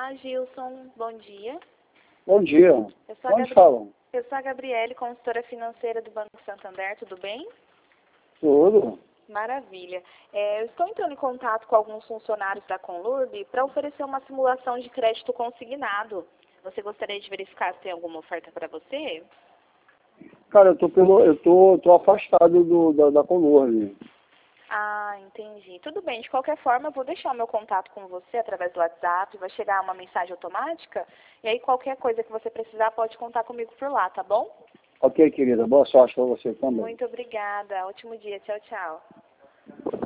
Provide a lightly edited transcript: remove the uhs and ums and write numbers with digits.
Olá, Gilson. Bom dia. Bom dia. Onde falam? Eu sou a Gabriele, consultora financeira do Banco Santander. Tudo bem? Tudo. Maravilha. Eu estou entrando em contato com alguns funcionários da Conlurb para oferecer uma simulação de crédito consignado. Você gostaria de verificar se tem alguma oferta para você? Cara, eu tô afastado da Conlurb. Ah, entendi. Tudo bem. De qualquer forma, eu vou deixar o meu contato com você através do WhatsApp. Vai chegar uma mensagem automática. E aí, qualquer coisa que você precisar, pode contar comigo por lá, tá bom? Ok, querida. Boa sorte para você também. Muito obrigada. Ótimo dia. Tchau, tchau.